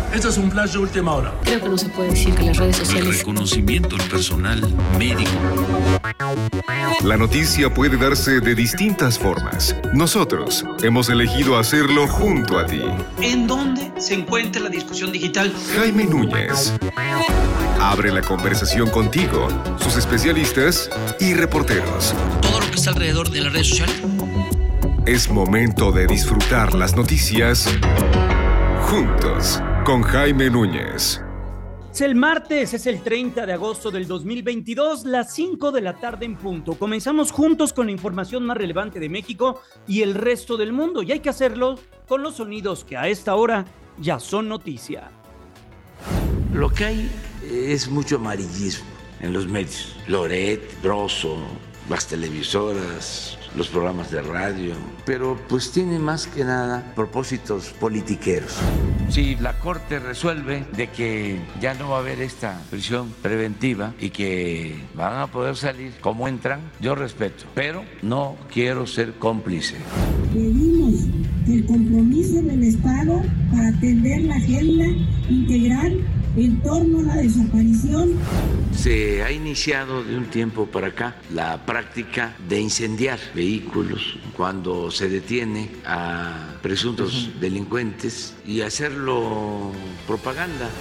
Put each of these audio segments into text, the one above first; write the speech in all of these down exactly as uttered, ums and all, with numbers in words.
Esto es un flash de última hora. Creo que no se puede decir que las redes sociales... El reconocimiento al personal médico. La noticia puede darse de distintas formas. Nosotros hemos elegido hacerlo junto a ti. ¿En dónde se encuentra la discusión digital? Jaime Núñez abre la conversación contigo, sus especialistas y reporteros. Todo lo que está alrededor de las redes sociales. Es momento de disfrutar las noticias juntos con Jaime Núñez. Es el martes, es el treinta de agosto del dos mil veintidós, las cinco de la tarde en punto. Comenzamos juntos con la información más relevante de México y el resto del mundo. Y hay que hacerlo con los sonidos que a esta hora ya son noticia. Lo que hay es mucho amarillismo en los medios. Loret, Broso, las televisoras, los programas de radio, pero pues tiene más que nada propósitos politiqueros. Si la Corte resuelve de que ya no va a haber esta prisión preventiva y que van a poder salir como entran, yo respeto, pero no quiero ser cómplice. Pedimos el compromiso del Estado para atender la agenda integral en torno a la desaparición. Se ha iniciado de un tiempo para acá la práctica de incendiar vehículos cuando se detiene a presuntos delincuentes y hacerlo propaganda.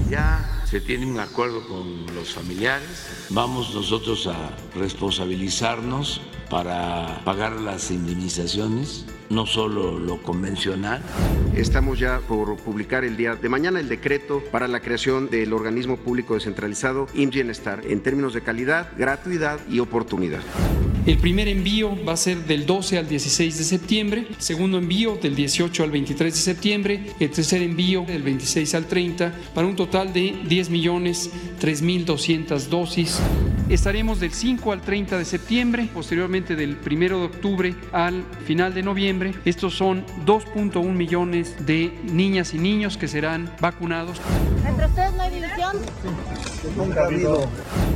Ya se tiene un acuerdo con los familiares. Vamos nosotros a responsabilizarnos para pagar las indemnizaciones, no solo lo convencional. Estamos ya por publicar el día de mañana el decreto para la creación del organismo público descentralizado I M S S Bienestar en términos de calidad, gratuidad y oportunidad. El primer envío va a ser del doce al dieciséis de septiembre, el segundo envío del dieciocho al veintitrés de septiembre, el tercer envío del veintiséis al treinta, para un total de diez millones tres mil doscientas dosis. Estaremos del cinco al treinta de septiembre, posteriormente del primero de octubre al final de noviembre. Estos son dos punto uno millones de niñas y niños que serán vacunados. ¿Entre ustedes no hay división? Nunca ha habido.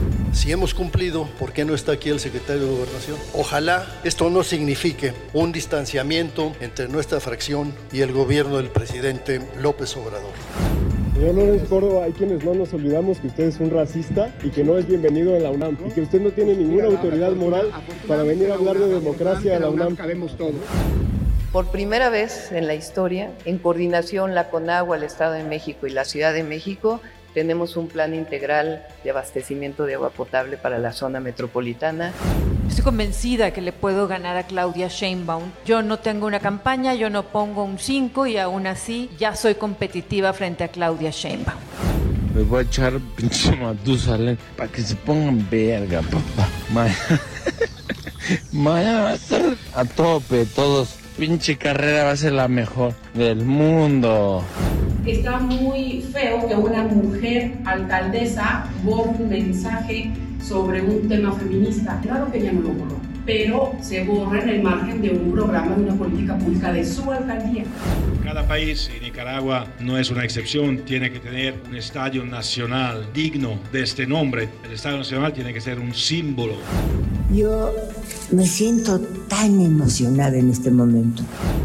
Si hemos cumplido, ¿por qué no está aquí el secretario de Gobernación? Ojalá esto no signifique un distanciamiento entre nuestra fracción y el gobierno del presidente López Obrador. Señor Lorenzo Córdoba, hay quienes no nos olvidamos que usted es un racista y que no es bienvenido en la UNAM y que usted no tiene ninguna autoridad moral para venir a hablar de democracia a la UNAM. Cabemos todos. Por primera vez en la historia, en coordinación la CONAGUA, el Estado de México y la Ciudad de México, tenemos un plan integral de abastecimiento de agua potable para la zona metropolitana. Estoy convencida que le puedo ganar a Claudia Sheinbaum. Yo no tengo una campaña, yo no pongo un cinco y aún así ya soy competitiva frente a Claudia Sheinbaum. Me voy a echar pinche Matusalén para que se pongan verga, papá. Mañana, mañana va a estar a tope todos. Pinche carrera va a ser la mejor del mundo. Está muy feo que una mujer alcaldesa borre un mensaje sobre un tema feminista. Claro que ella no lo borró, pero se borra en el margen de un programa, de una política pública de su alcaldía. Cada país, y Nicaragua no es una excepción, tiene que tener un estadio nacional digno de este nombre. El estadio nacional tiene que ser un símbolo. Yo me siento tan emocionada en este momento.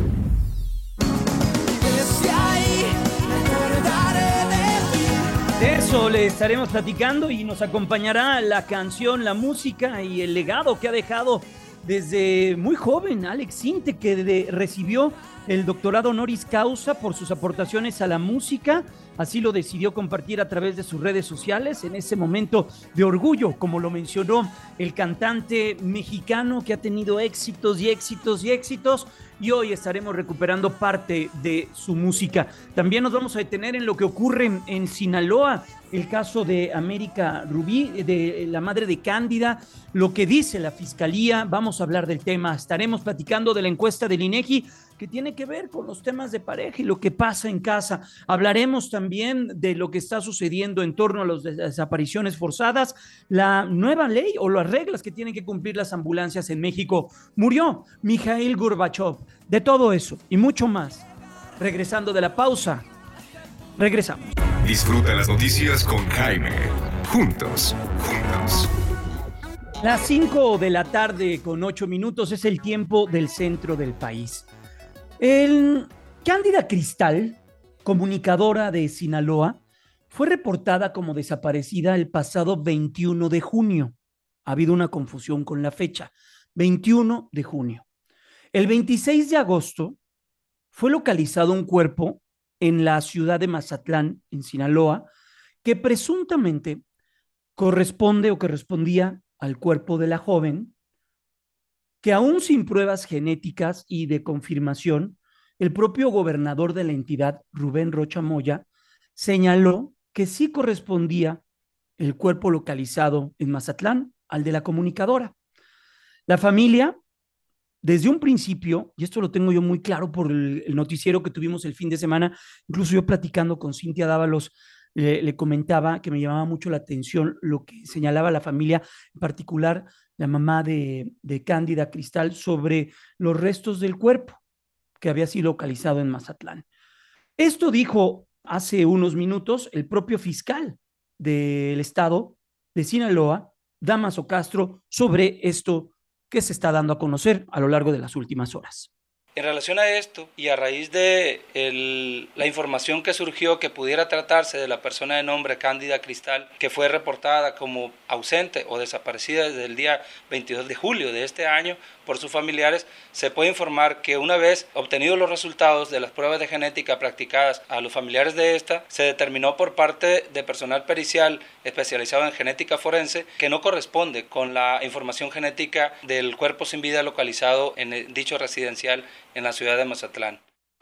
De eso le estaremos platicando y nos acompañará la canción, la música y el legado que ha dejado desde muy joven Alex Sinte, que de, recibió el doctorado honoris causa por sus aportaciones a la música. Así lo decidió compartir a través de sus redes sociales en ese momento de orgullo, como lo mencionó el cantante mexicano que ha tenido éxitos y éxitos y éxitos, y hoy estaremos recuperando parte de su música. También nos vamos a detener en lo que ocurre en, en Sinaloa, el caso de América Rubí, de la madre de Cándida, lo que dice la fiscalía. Vamos a hablar del tema. Estaremos platicando de la encuesta del INEGI que tiene que ver con los temas de pareja y lo que pasa en casa. Hablaremos también de lo que está sucediendo en torno a las desapariciones forzadas, la nueva ley o las reglas que tienen que cumplir las ambulancias en México. Murió Mikhail Gorbachev. De todo eso y mucho más. Regresando de la pausa, regresamos. Disfruta las noticias con Jaime. Juntos, juntos. Las cinco de la tarde con ocho minutos es el tiempo del centro del país. El Cándida Cristal comunicadora de Sinaloa, fue reportada como desaparecida el pasado veintiuno de junio. Ha habido una confusión con la fecha. veintiuno de junio. El veintiséis de agosto fue localizado un cuerpo en la ciudad de Mazatlán, en Sinaloa, que presuntamente corresponde o correspondía al cuerpo de la joven, que aún sin pruebas genéticas y de confirmación, el propio gobernador de la entidad, Rubén Rocha Moya, señaló que sí correspondía el cuerpo localizado en Mazatlán al de la comunicadora. La familia, desde un principio, y esto lo tengo yo muy claro por el, el noticiero que tuvimos el fin de semana, incluso yo platicando con Cintia Dávalos, eh, le comentaba que me llamaba mucho la atención lo que señalaba la familia, en particular la mamá de, de Cándida Cristal, sobre los restos del cuerpo que había sido localizado en Mazatlán. Esto dijo hace unos minutos el propio fiscal del estado de Sinaloa, Dámaso Castro, sobre esto que se está dando a conocer a lo largo de las últimas horas. En relación a esto y a raíz de el, la información que surgió que pudiera tratarse de la persona de nombre Cándida Cristal, que fue reportada como ausente o desaparecida desde el día veintidós de julio de este año por sus familiares, se puede informar que una vez obtenidos los resultados de las pruebas de genética practicadas a los familiares de esta, se determinó por parte de personal pericial especializado en genética forense que no corresponde con la información genética del cuerpo sin vida localizado en el dicho residencial en la ciudad de Mazatlán.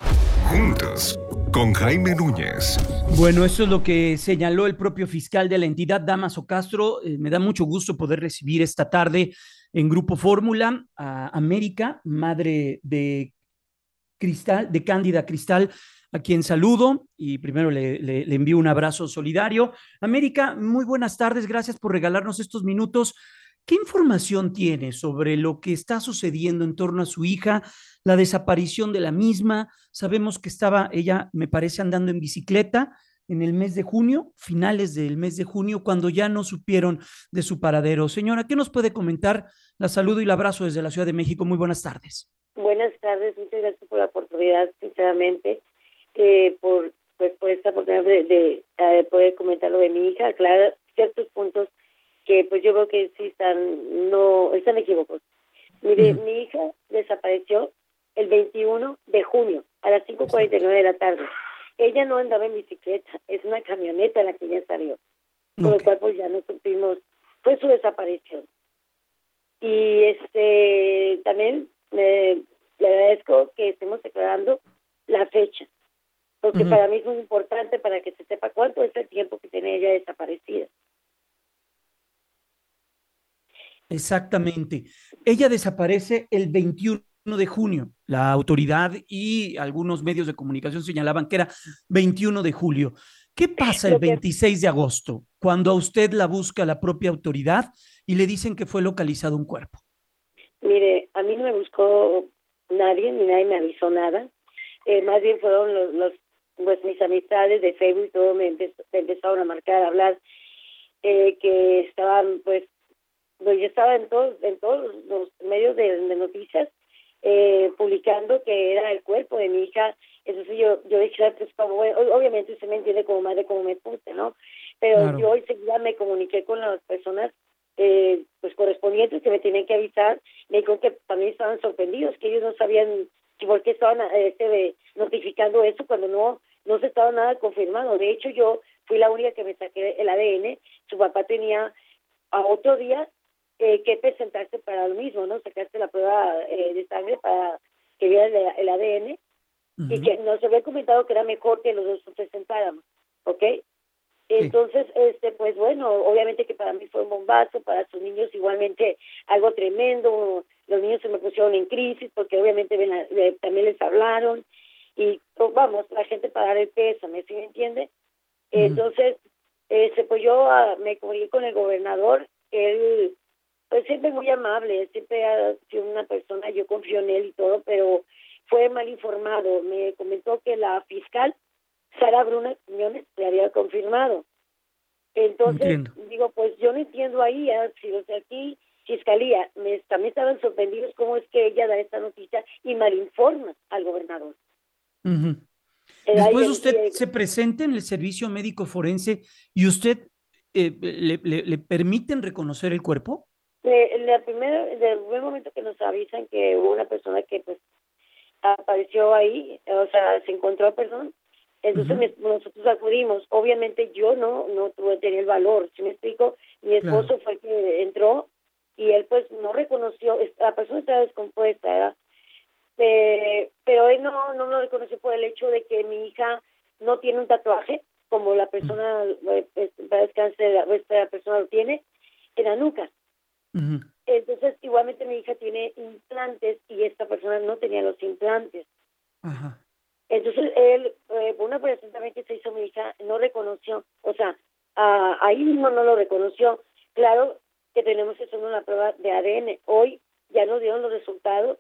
Juntos, con Jaime Núñez. Bueno, eso es lo que señaló el propio fiscal de la entidad, Dámaso Castro. Eh, me da mucho gusto poder recibir esta tarde en Grupo Fórmula a América, madre de Cristal, de Cándida Cristal, a quien saludo y primero le, le, le envío un abrazo solidario. América, muy buenas tardes, gracias por regalarnos estos minutos. ¿Qué información tiene sobre lo que está sucediendo en torno a su hija, la desaparición de la misma? Sabemos que estaba ella, me parece, andando en bicicleta en el mes de junio, finales del mes de junio, cuando ya no supieron de su paradero. Señora, ¿qué nos puede comentar? La saludo y el abrazo desde la Ciudad de México. Muy buenas tardes. Buenas tardes, muchas gracias por la oportunidad, sinceramente, eh, por, pues, por esta oportunidad de, de, de poder comentar lo de mi hija, aclarar ciertos puntos que pues yo creo que sí están, no, están equivocados. Mire, uh-huh. Mi hija desapareció el veintiuno de junio a las cinco cuarenta y nueve de la tarde. Ella no andaba en bicicleta, es una camioneta en la que ella salió. Okay. Por lo cual pues ya no supimos, fue su desaparición. Y este también eh, le agradezco que estemos declarando la fecha, porque uh-huh. para mí es muy importante para que se sepa cuánto es el tiempo que tiene ella desaparecida. Exactamente. Ella desaparece el veintiuno de junio. La autoridad y algunos medios de comunicación señalaban que era veintiuno de julio. ¿Qué pasa el veintiséis de agosto, cuando a usted la busca la propia autoridad y le dicen que fue localizado un cuerpo? Mire, a mí no me buscó nadie, ni nadie me avisó nada. Eh, más bien fueron los, los pues mis amistades de Facebook y todo me, empezó, me empezaron a marcar, a hablar, eh, que estaban pues yo estaba en todos en todos los medios de, de noticias eh, publicando que era el cuerpo de mi hija. Entonces yo yo dije, pues como, bueno, obviamente usted me entiende como madre como me puse, ¿no? Pero claro. Yo enseguida me comuniqué con las personas eh, pues correspondientes que me tenían que avisar. Me dijo que también estaban sorprendidos, que ellos no sabían que por qué estaban este, de, notificando eso cuando no no se estaba nada confirmado. De hecho, yo fui la única que me saqué el A D N. Su papá tenía a otro día Eh, que presentarse para lo mismo, ¿no? Sacarse la prueba eh, de sangre para que viera el, el A D N uh-huh. y que nos había comentado que era mejor que los dos nos presentáramos, ¿ok? Entonces, sí. este, pues bueno, obviamente que para mí fue un bombazo, para sus niños igualmente algo tremendo. Los niños se me pusieron en crisis porque obviamente ven a, eh, también les hablaron y oh, vamos, la gente para dar el pésame, ¿sí me entiende? Uh-huh. Entonces, este, pues yo uh, me comuniqué con el gobernador. Él pues siempre muy amable, siempre ha sido una persona, yo confío en él y todo, pero fue mal informado. Me comentó que la fiscal, Sara Bruna Quiñones, le había confirmado. Entonces, entiendo. Digo, pues yo no entiendo ahí, ¿eh? Si o sea, aquí, Fiscalía, me, también estaban sorprendidos cómo es que ella da esta noticia y malinforma al gobernador. Uh-huh. Después usted se presenta en el servicio médico forense y usted eh, le, le, le permiten reconocer el cuerpo. Eh, la primera, del primer momento que nos avisan que hubo una persona que pues apareció ahí, o sea, se encontró, perdón, entonces uh-huh. me, nosotros acudimos. Obviamente yo no no tuve tenía el valor, ¿sí me explico? Mi esposo claro. fue el que entró y él pues no reconoció, la persona estaba descompuesta, ¿verdad? Eh, pero él no, no lo reconoció por el hecho de que mi hija no tiene un tatuaje, como la persona, uh-huh. eh, para descansar, la, la persona lo tiene, en la nuca. Uh-huh. Entonces, igualmente mi hija tiene implantes y esta persona no tenía los implantes. Uh-huh. Entonces, él, eh, por una operación también que se hizo mi hija, no reconoció, o sea, uh, ahí mismo no lo reconoció. Claro que tenemos que hacer una prueba de A D N. Hoy ya nos dieron los resultados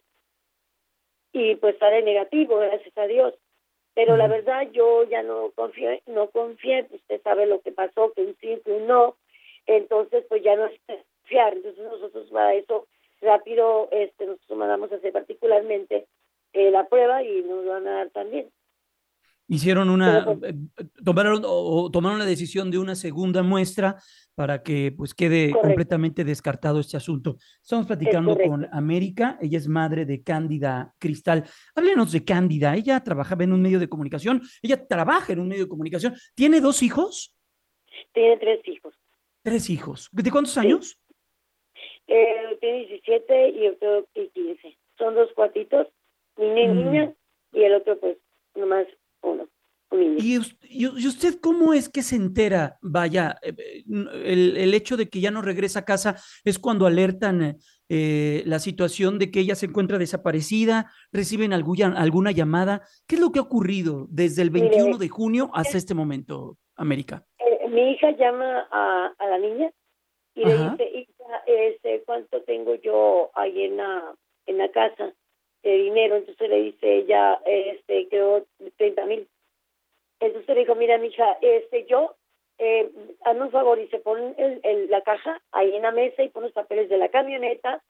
y pues sale negativo, gracias a Dios. Pero uh-huh. la verdad yo ya no confié, no confié, usted sabe lo que pasó, que un sí, que un no, entonces pues ya no es confiar. Entonces nosotros para eso rápido este nosotros mandamos a hacer particularmente eh, la prueba y nos van a dar también. Hicieron una, Pero, tomaron o tomaron la decisión de una segunda muestra para que pues quede correcto. completamente descartado este asunto. Estamos platicando con América, ella es madre de Cándida Cristal. Háblenos de Cándida, ella trabajaba en un medio de comunicación, ella trabaja en un medio de comunicación. ¿Tiene dos hijos? Tiene tres hijos. Tres hijos. ¿De cuántos años? Sí. Eh, tiene diecisiete y otro y quince. Son dos cuatitos, niña y mm. niña, y el otro pues nomás uno. ¿Y usted, ¿Y usted cómo es que se entera? Vaya, el, el hecho de que ya no regresa a casa es cuando alertan eh, la situación de que ella se encuentra desaparecida, reciben alguna, alguna llamada. ¿Qué es lo que ha ocurrido desde el veintiuno de junio hasta este momento, América? Eh, mi hija llama a, a la niña y Ajá. le dice, hija, este, ¿cuánto tengo yo ahí en la, en la casa de dinero? Entonces le dice ella, este, creo treinta mil. Entonces le dijo, mira, mija, este, yo, eh, hazme un favor, y se pone el, el, la caja ahí en la mesa y pone los papeles de la camioneta,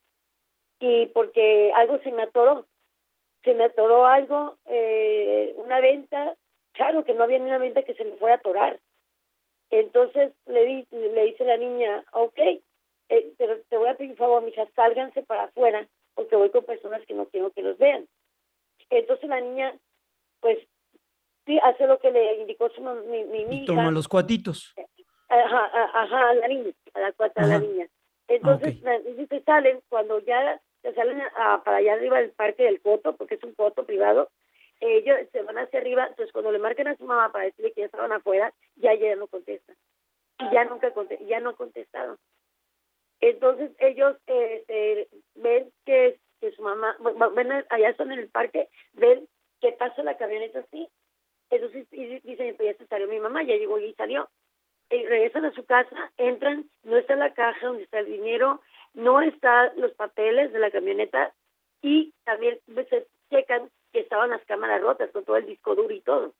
y porque algo se me atoró, se me atoró algo, eh, una venta, claro que no había ni una venta que se me fuera a atorar. Entonces le, di, le dice la niña, ok, eh, pero te voy a pedir un favor, mija, sálganse para afuera, porque voy con personas que no quiero que los vean. Entonces la niña, pues, sí, hace lo que le indicó su, mi, mi, mi hija. Toma los cuatitos. Ajá, ajá, a la niña, a la cuata, a la niña. Entonces, okay. se salen, cuando ya se salen a, para allá arriba del parque del Coto, porque es un coto privado, ellos se van hacia arriba, entonces cuando le marcan a su mamá para decirle que ya estaban afuera, ya ella no contesta. Y ya nunca contestaron, ya no contestaron. Entonces ellos este, ven que, que su mamá, ven allá están en el parque, ven que pasa la camioneta así. Entonces dicen, pues ya se salió mi mamá, ya llegó y salió. Y regresan a su casa, entran, no está la caja donde está el dinero, no están los papeles de la camioneta y también se checan que estaban las cámaras rotas con todo el disco duro y todo.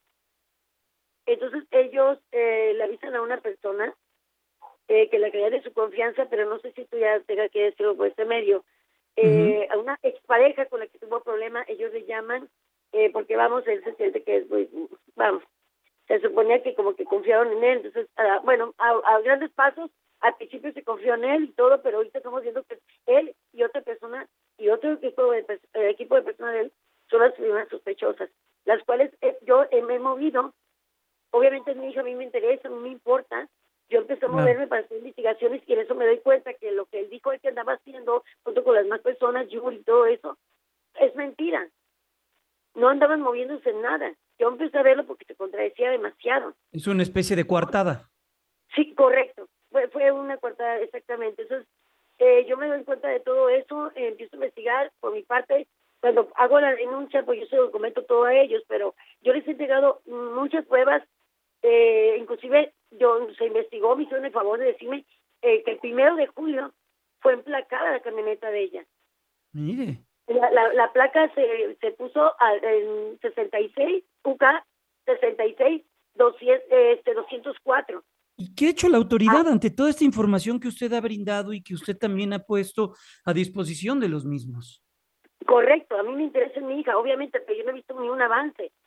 Entonces ellos eh, le avisan a una persona eh, que la creía de su confianza, pero no sé si tú ya tengas que decirlo por este medio, eh, uh-huh. a una expareja con la que tuvo problema, ellos le llaman, eh, porque vamos, él se siente que es muy, vamos, se suponía que como que confiaron en él, entonces, uh, bueno, a, a grandes pasos, al principio se confió en él y todo, pero ahorita estamos viendo que él y otra persona, y otro equipo de, eh, equipo de personas de él, son las primeras sospechosas, las cuales eh, yo eh, me he movido. Obviamente mi hija a mí me interesa, no me importa. Yo empecé a moverme para hacer investigaciones y en eso me doy cuenta que lo que él dijo él que andaba haciendo junto con las demás personas, Yuri y todo eso, es mentira. No andaban moviéndose en nada. Yo empecé a verlo porque se contradecía demasiado. Es una especie de coartada. Sí, correcto. Fue, fue una coartada, exactamente. Entonces, eh, yo me doy cuenta de todo eso, eh, empiezo a investigar por mi parte. Cuando hago la denuncia, pues yo se lo comento todo a ellos, pero yo les he entregado muchas pruebas. Eh, inclusive yo se investigó, me hicieron el favor de decirme eh, que el primero de julio fue emplacada la camioneta de ella. Mire. La, la, la placa se, se puso a, en sesenta y seis, U K sesenta y seis, doscientos cuatro. ¿Y qué ha hecho la autoridad ah. ante toda esta información que usted ha brindado y que usted también ha puesto a disposición de los mismos? Correcto, a mí me interesa mi hija, obviamente, pero yo no he visto ni un avance.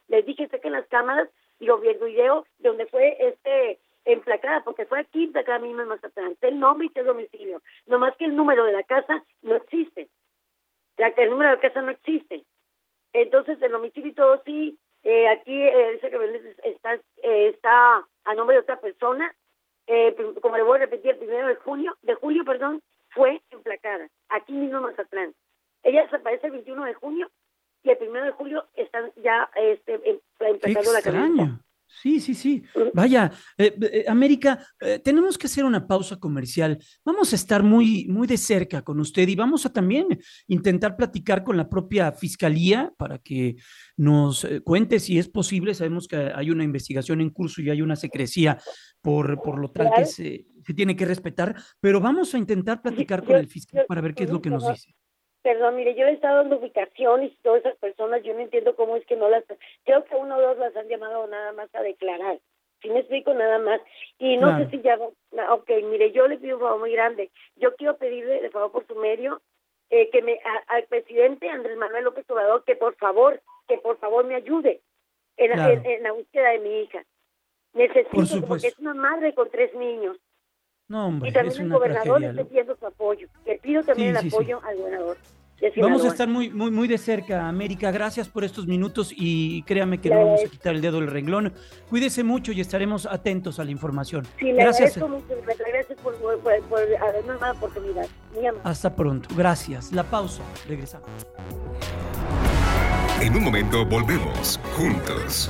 Les dije, saquen las cámaras y lo vi el video de donde fue este emplacada, porque fue aquí emplacada mismo en Mazatlán, el nombre y el domicilio, nomás que el número de la casa no existe, ya que el número de la casa no existe. Entonces el domicilio y todo sí, eh, aquí eh, dice que está, eh, está a nombre de otra persona, eh, como le voy a repetir, el primero de junio, de julio, perdón, fue emplacada, aquí mismo en Mazatlán. Ella desaparece el veintiuno de junio y el primero de julio están ya este, emplacando la camioneta. Sí, sí, sí. Vaya, eh, eh, América, eh, tenemos que hacer una pausa comercial. Vamos a estar muy, muy de cerca con usted y vamos a también intentar platicar con la propia fiscalía para que nos eh, cuente si es posible. Sabemos que hay una investigación en curso y hay una secrecía por, por lo tal que se, se tiene que respetar, pero vamos a intentar platicar con el fiscal para ver qué es lo que nos dice. Perdón, mire, yo he estado dando ubicaciones y todas esas personas, yo no entiendo cómo es que no las... Creo que uno o dos las han llamado nada más a declarar. Si me explico, nada más. Y no claro. sé si ya... Ok, mire, yo le pido un favor muy grande. Yo quiero pedirle, de favor, por su medio, eh, que me a, al presidente Andrés Manuel López Obrador, que por favor, que por favor me ayude en, claro. en, en la búsqueda de mi hija. Necesito, porque es una madre con tres niños. No, hombre, y también es el una gobernador le tragedia. estoy pidiendo su apoyo. Le pido también sí, el sí, apoyo sí. al gobernador. Vamos a estar muy, muy, muy de cerca, América. Gracias por estos minutos y créame que no vamos a quitar el dedo del renglón. Cuídese mucho y estaremos atentos a la información. Sí, le gracias. agradezco mucho. Gracias por, por, por, por haberme dado la oportunidad. Hasta pronto. Gracias. La pausa. Regresamos. En un momento volvemos juntos.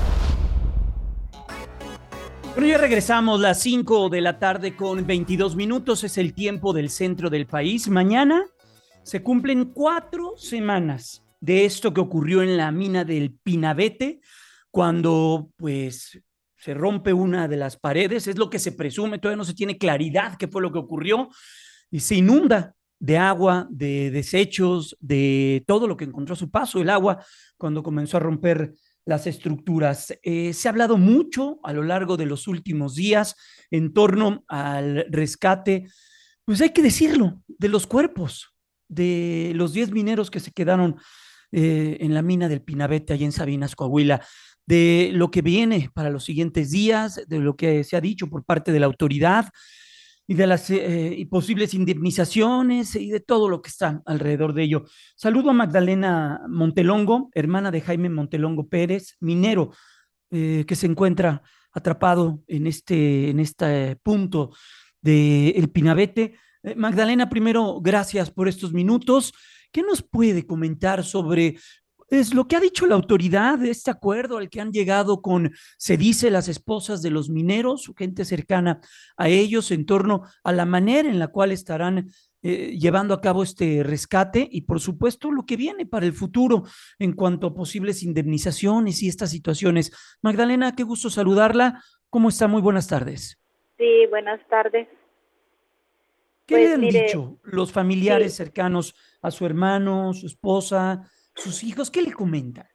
Bueno, ya regresamos, las cinco de la tarde con veintidós minutos, es el tiempo del centro del país. Mañana se cumplen cuatro semanas de esto que ocurrió en la mina del Pinabete, cuando pues se rompe una de las paredes, es lo que se presume, todavía no se tiene claridad qué fue lo que ocurrió, y se inunda de agua, de desechos, de todo lo que encontró a su paso, el agua, cuando comenzó a romper las estructuras. Eh, se ha hablado mucho a lo largo de los últimos días en torno al rescate, pues hay que decirlo, de los cuerpos, de los diez mineros que se quedaron eh, en la mina del Pinabete, allá en Sabinas, Coahuila, de lo que viene para los siguientes días, de lo que se ha dicho por parte de la autoridad y de las eh, y posibles indemnizaciones y de todo lo que está alrededor de ello. Saludo a Magdalena Montelongo, hermana de Jaime Montelongo Pérez, minero eh, que se encuentra atrapado en este, en este punto del Pinabete. Eh, Magdalena, primero, gracias por estos minutos. ¿Qué nos puede comentar sobre es lo que ha dicho la autoridad de este acuerdo al que han llegado con, se dice, las esposas de los mineros, su gente cercana a ellos, en torno a la manera en la cual estarán eh, llevando a cabo este rescate y, por supuesto, lo que viene para el futuro en cuanto a posibles indemnizaciones y estas situaciones? Magdalena, qué gusto saludarla. ¿Cómo está? Muy buenas tardes. Sí, buenas tardes. ¿Qué pues, le han mire, dicho los familiares sí. cercanos a su hermano, su esposa, sus hijos? ¿Qué le comentan?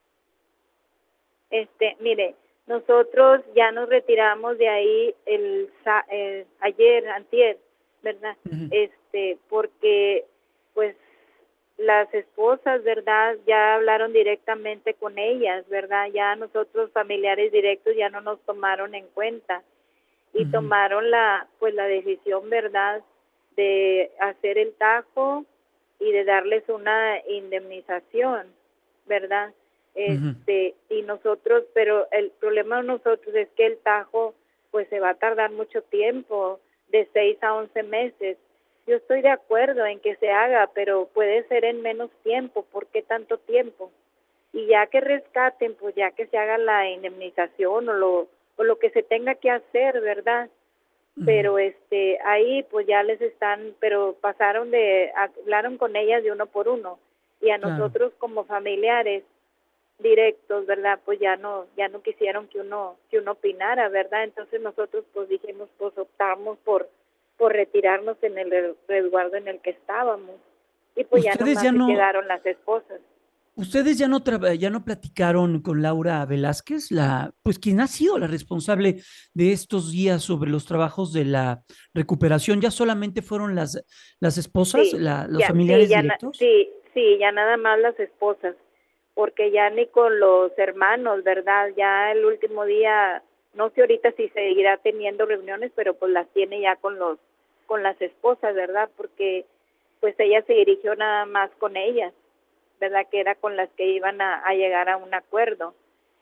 Este, mire, nosotros ya nos retiramos de ahí el, el ayer, antier, ¿verdad? Uh-huh. Este, porque pues las esposas, ¿verdad? Ya hablaron directamente con ellas, ¿verdad? Ya nosotros familiares directos ya no nos tomaron en cuenta y uh-huh. tomaron la pues la decisión, ¿verdad?, de hacer el tajo y de darles una indemnización, ¿verdad? Este, uh-huh. y nosotros, pero el problema de nosotros es que el tajo pues se va a tardar mucho tiempo, de seis a once meses. Yo estoy de acuerdo en que se haga, pero puede ser en menos tiempo. ¿Por qué tanto tiempo? Y ya que rescaten, pues ya que se haga la indemnización o lo o lo que se tenga que hacer, ¿verdad? Pero este ahí pues ya les están, pero pasaron de, hablaron con ellas de uno por uno y a claro. nosotros como familiares directos, ¿verdad? Pues ya no ya no quisieron que uno que uno opinara, ¿verdad? Entonces nosotros pues dijimos, pues optamos por por retirarnos en el resguardo en el que estábamos y pues ya nomás ya no... se quedaron las esposas. ¿Ustedes ya no tra- ya no platicaron con Laura Velázquez, la pues quien ha sido la responsable de estos días sobre los trabajos de la recuperación? ¿Ya solamente fueron las las esposas, sí, la, los ya, familiares sí, ya directos? Na- sí, sí, ya nada más las esposas, porque ya ni con los hermanos, ¿verdad? Ya el último día, no sé ahorita si seguirá teniendo reuniones, pero pues las tiene ya con los con las esposas, ¿verdad? Porque pues ella se dirigió nada más con ellas, ¿verdad? Que era con las que iban a, a llegar a un acuerdo.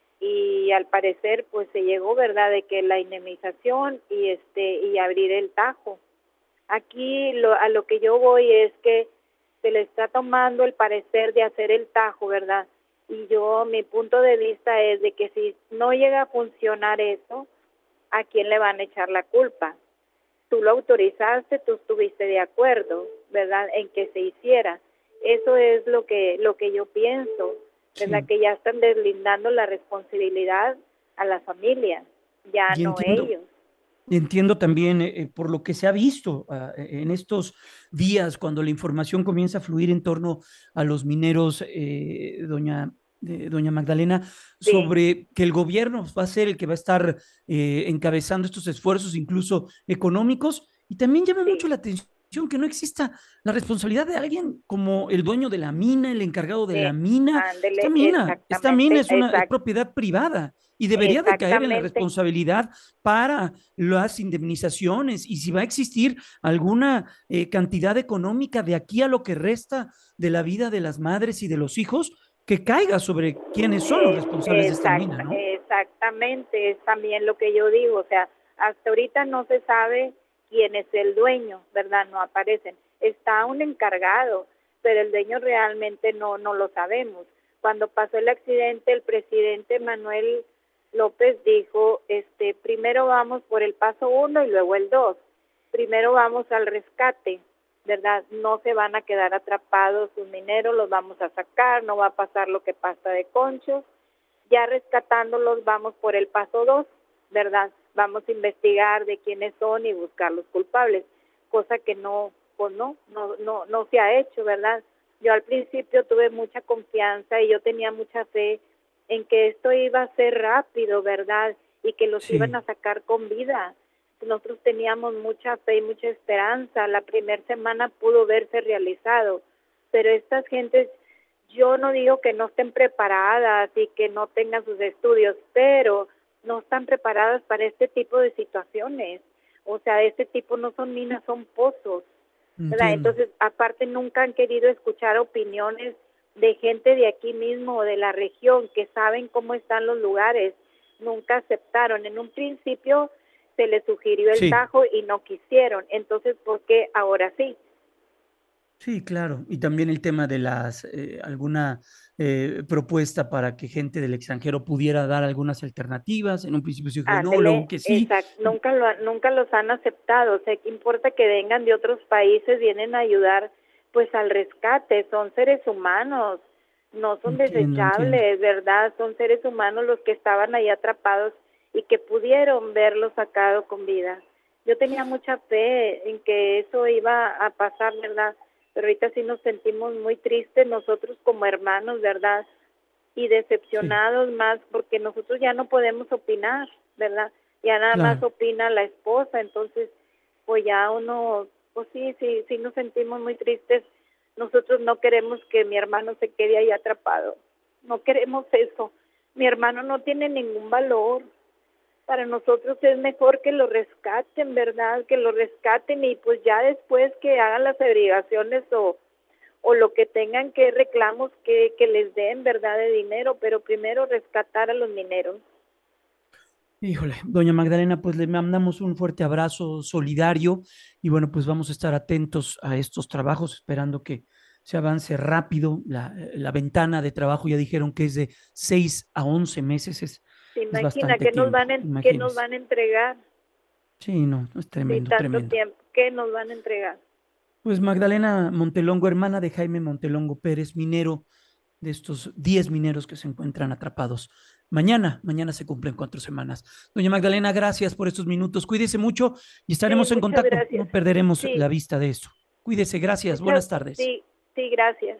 Y al parecer pues se llegó, ¿verdad? De que la indemnización y este y abrir el tajo. Aquí lo, a lo que yo voy es que se le está tomando el parecer de hacer el tajo, ¿verdad? Y yo, mi punto de vista es de que si no llega a funcionar eso, ¿a quién le van a echar la culpa? Tú lo autorizaste, tú estuviste de acuerdo, ¿verdad?, en que se hiciera. Eso es lo que lo que yo pienso, ¿verdad? Sí. Que ya están deslindando la responsabilidad a la familia, ya y no entiendo, ellos. Y entiendo también, eh, por lo que se ha visto uh, en estos días, cuando la información comienza a fluir en torno a los mineros, eh, doña de doña Magdalena, sí. sobre que el gobierno va a ser el que va a estar eh, encabezando estos esfuerzos, incluso económicos, y también llama sí. mucho la atención que no exista la responsabilidad de alguien como el dueño de la mina, el encargado de sí. la mina. Ándele, esta mina, esta mina es una es propiedad privada y debería de caer en la responsabilidad para las indemnizaciones, y si va a existir alguna eh, cantidad económica de aquí a lo que resta de la vida de las madres y de los hijos, que caiga sobre quienes son los responsables Exact, de esta mina, ¿no? Exactamente, es también lo que yo digo, o sea, hasta ahorita no se sabe quién es el dueño, ¿verdad? No aparecen. Está un encargado, pero el dueño realmente no, no lo sabemos. Cuando pasó el accidente, el presidente Manuel López dijo, este, primero vamos por el paso uno y luego el dos. Primero vamos al rescate, ¿verdad? No se van a quedar atrapados sus mineros, los vamos a sacar, no va a pasar lo que pasa de Conchos. Ya rescatándolos vamos por el paso dos, ¿verdad? Vamos a investigar de quiénes son y buscar los culpables, cosa que no, pues no, no, no, no se ha hecho, ¿verdad? Yo al principio tuve mucha confianza y yo tenía mucha fe en que esto iba a ser rápido, ¿verdad? Y que los sí. iban a sacar con vida. Nosotros teníamos mucha fe y mucha esperanza. La primera semana pudo verse realizado, pero estas gentes, yo no digo que no estén preparadas y que no tengan sus estudios, pero no están preparadas para este tipo de situaciones. O sea, este tipo no son minas, son pozos, ¿verdad? Entonces, aparte nunca han querido escuchar opiniones de gente de aquí mismo o de la región que saben cómo están los lugares. Nunca aceptaron. En un principio se les sugirió el sí. tajo y no quisieron. Entonces, ¿por qué ahora sí? Sí, claro. Y también el tema de las eh, alguna eh, propuesta para que gente del extranjero pudiera dar algunas alternativas. En un principio se dijo no, luego que sí. Exacto. Nunca, lo, nunca los han aceptado. O sea, ¿qué importa que vengan de otros países? Vienen a ayudar pues al rescate. Son seres humanos, no son entiendo, desechables, entiendo. ¿verdad? Son seres humanos los que estaban ahí atrapados y que pudieron verlo sacado con vida. Yo tenía mucha fe en que eso iba a pasar, ¿verdad? Pero ahorita sí nos sentimos muy tristes nosotros como hermanos, ¿verdad? Y decepcionados sí. más porque nosotros ya no podemos opinar, ¿verdad? Ya nada claro. más opina la esposa, entonces pues ya uno, pues sí, sí, sí nos sentimos muy tristes. Nosotros no queremos que mi hermano se quede ahí atrapado, no queremos eso. Mi hermano no tiene ningún valor. Para nosotros es mejor que lo rescaten, ¿verdad? Que lo rescaten y pues ya después que hagan las averiguaciones o, o lo que tengan que reclamos que, que les den, ¿verdad? De dinero, pero primero rescatar a los mineros. Híjole, doña Magdalena, pues le mandamos un fuerte abrazo solidario y bueno, pues vamos a estar atentos a estos trabajos, esperando que se avance rápido. La, la ventana de trabajo ya dijeron que es de seis a once meses, es ¿Se imagina que nos, van en, que nos van a entregar? Sí, no, es tremendo, sí, tanto tremendo. tiempo, ¿qué nos van a entregar? Pues Magdalena Montelongo, hermana de Jaime Montelongo Pérez, minero de estos diez mineros que se encuentran atrapados. Mañana, mañana se cumplen cuatro semanas. Doña Magdalena, gracias por estos minutos. Cuídese mucho y estaremos sí, en contacto. Gracias. No perderemos sí. la vista de esto. Cuídese, gracias. Muchas, buenas tardes. Sí, sí, gracias.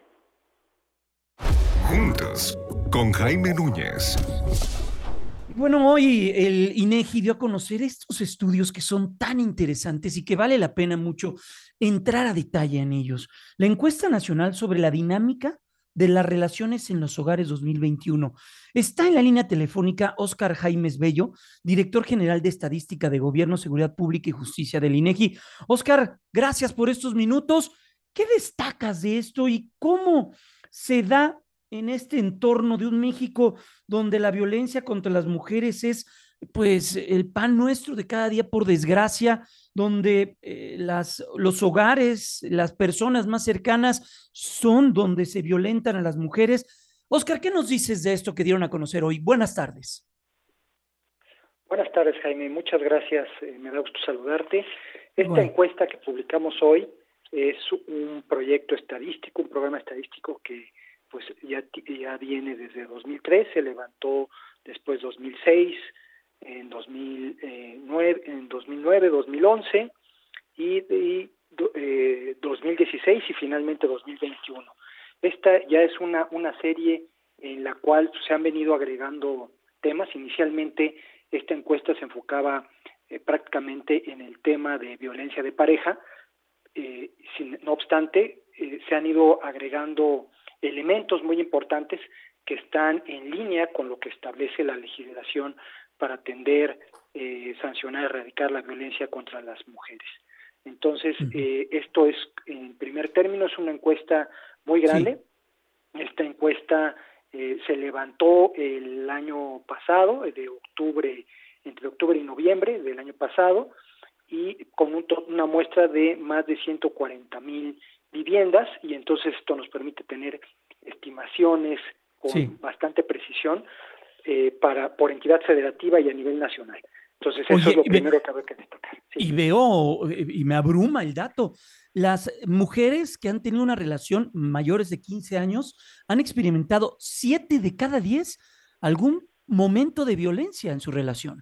Juntos, con Jaime Núñez. Bueno, hoy el INEGI dio a conocer estos estudios que son tan interesantes y que vale la pena mucho entrar a detalle en ellos. La encuesta nacional sobre la dinámica de las relaciones en los hogares dos mil veintiuno. Está en la línea telefónica Óscar Jaimes Bello, director general de Estadística de Gobierno, Seguridad Pública y Justicia del INEGI. Óscar, gracias por estos minutos. ¿Qué destacas de esto y cómo se da en este entorno de un México donde la violencia contra las mujeres es pues el pan nuestro de cada día, por desgracia, donde eh, las, los hogares, las personas más cercanas son donde se violentan a las mujeres? Óscar, ¿qué nos dices de esto que dieron a conocer hoy? Buenas tardes. Buenas tardes, Jaime. Muchas gracias. Eh, me da gusto saludarte. Esta Bueno. encuesta que publicamos hoy es un proyecto estadístico, un programa estadístico que pues ya, ya viene desde dos mil tres, se levantó después dos mil seis, en dos mil nueve, en dos mil nueve, dos mil once y, y eh, dos mil dieciséis y finalmente dos mil veintiuno. Esta ya es una, una serie en la cual se han venido agregando temas. Inicialmente esta encuesta se enfocaba eh, prácticamente en el tema de violencia de pareja. Eh, sin, no obstante, eh, se han ido agregando elementos muy importantes que están en línea con lo que establece la legislación para atender, eh, sancionar, erradicar la violencia contra las mujeres. Entonces, eh, esto es, en primer término, es una encuesta muy grande. Sí. Esta encuesta eh, se levantó el año pasado, de octubre, entre octubre y noviembre del año pasado, y con un, una muestra de más de ciento cuarenta mil viviendas, y entonces esto nos permite tener estimaciones con sí. bastante precisión eh, para por entidad federativa y a nivel nacional. Entonces eso Oye, es lo primero que hay que destacar. Sí. Y veo, y me abruma el dato, las mujeres que han tenido una relación mayores de quince años han experimentado siete de cada diez algún momento de violencia en su relación.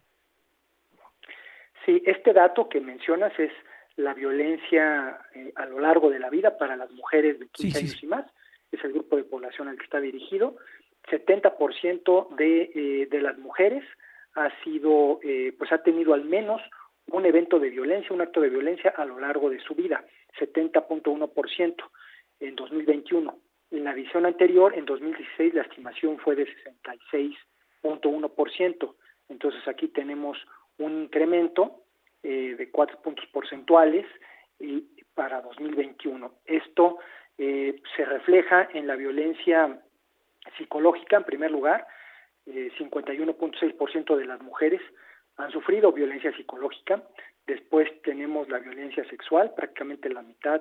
Sí, este dato que mencionas es la violencia eh, a lo largo de la vida para las mujeres de quince sí, años sí. y más. Es el grupo de población al que está dirigido. setenta por ciento de, eh, de las mujeres ha sido, eh, pues ha tenido al menos un evento de violencia, un acto de violencia a lo largo de su vida, setenta punto uno por ciento en dos mil veintiuno. En la edición anterior, en dos mil dieciséis, la estimación fue de sesenta y seis punto uno por ciento. Entonces aquí tenemos un incremento eh, de cuatro puntos porcentuales y para dos mil veintiuno. Esto eh, se refleja en la violencia psicológica, en primer lugar. eh, cincuenta y uno punto seis por ciento de las mujeres han sufrido violencia psicológica. Después tenemos la violencia sexual, prácticamente la mitad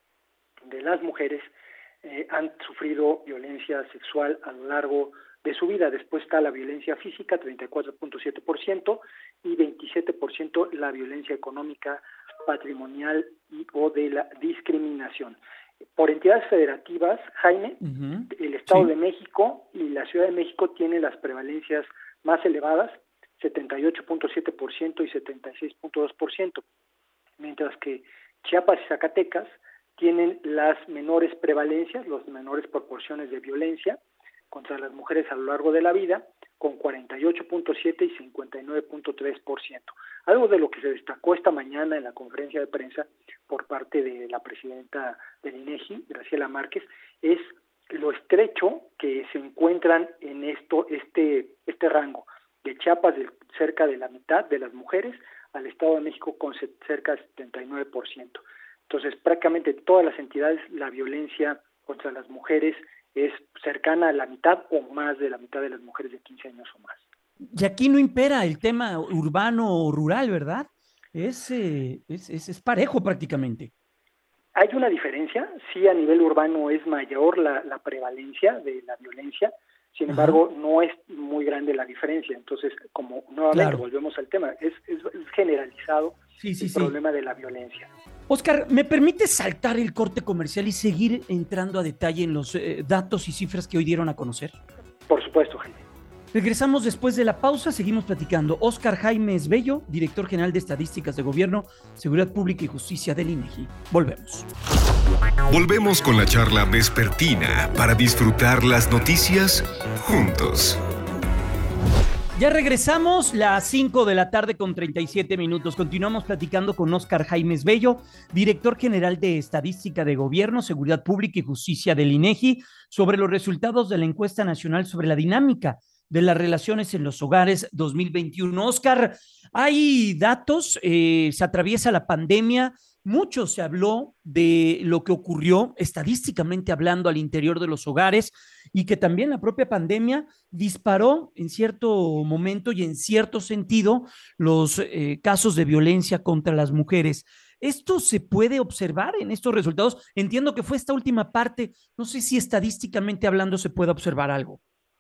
de las mujeres eh, han sufrido violencia sexual a lo largo de su vida. Después está la violencia física, treinta y cuatro punto siete por ciento, y veintisiete por ciento la violencia económica, patrimonial y o de la discriminación. Por entidades federativas, Jaime, uh-huh. el Estado sí. de México y la Ciudad de México tienen las prevalencias más elevadas, setenta y ocho punto siete por ciento y setenta y seis punto dos por ciento, mientras que Chiapas y Zacatecas tienen las menores prevalencias, las menores proporciones de violencia contra las mujeres a lo largo de la vida, con cuarenta y ocho punto siete y cincuenta y nueve punto tres por ciento. Algo de lo que se destacó esta mañana en la conferencia de prensa por parte de la presidenta del INEGI, Graciela Márquez, es lo estrecho que se encuentran en esto este este rango de Chiapas, de cerca de la mitad de las mujeres, al Estado de México con cerca de setenta y nueve por ciento. Entonces, prácticamente todas las entidades, la violencia contra las mujeres es cercana a la mitad o más de la mitad de las mujeres de quince años o más. Y aquí no impera el tema urbano o rural, ¿verdad? Es, eh, es, es, es parejo prácticamente. Hay una diferencia, sí, a nivel urbano es mayor la, la prevalencia de la violencia, sin embargo, Ajá. no es muy grande la diferencia. Entonces, como nuevamente claro. volvemos al tema, es, es, es generalizado sí, sí, el sí. problema de la violencia. Óscar, ¿me permite saltar el corte comercial y seguir entrando a detalle en los eh, datos y cifras que hoy dieron a conocer? Por supuesto, Jaime. Regresamos después de la pausa, seguimos platicando. Óscar Jaimes Bello, director general de Estadísticas de Gobierno, Seguridad Pública y Justicia del INEGI. Volvemos. Volvemos con la charla vespertina para disfrutar las noticias juntos. Ya regresamos, las cinco de la tarde con treinta y siete minutos. Continuamos platicando con Óscar Jaimes Bello, director general de Estadística de Gobierno, Seguridad Pública y Justicia del INEGI, sobre los resultados de la encuesta nacional sobre la dinámica de las relaciones en los hogares dos mil veintiuno. Óscar, hay datos, eh, se atraviesa la pandemia, mucho se habló de lo que ocurrió estadísticamente hablando al interior de los hogares y que también la propia pandemia disparó en cierto momento y en cierto sentido los eh, casos de violencia contra las mujeres. ¿Esto se puede observar en estos resultados? Entiendo que fue esta última parte, no sé si estadísticamente hablando se puede observar algo.